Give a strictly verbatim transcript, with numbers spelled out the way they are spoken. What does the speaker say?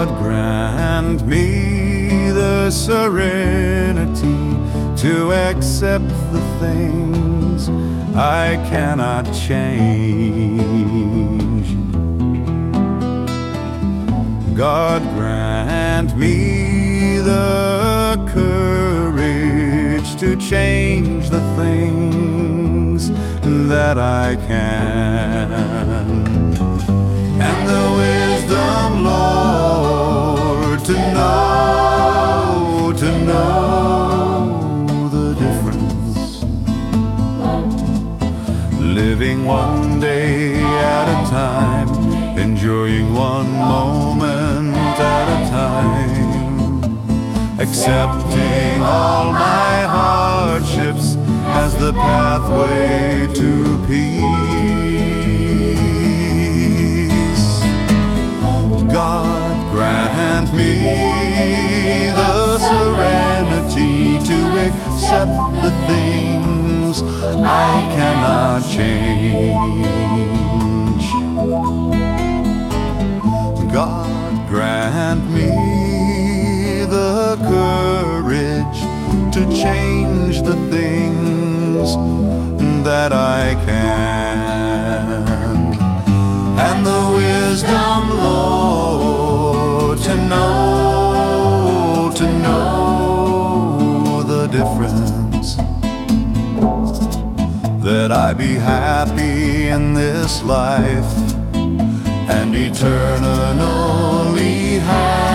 God grant me the serenity to accept the things I cannot change. God grant me the courage to change the things that I can, and the wisdom, Lord, to know, to know the difference. Living one day at a time, enjoying one moment at a time, accepting all my hardships as the pathway to peace. God grant me the serenity to accept the things I cannot change. God grant me the courage to change the things that I can, and the wisdom, Lord, to know, to know the difference, that I be happy in this life and eternally happy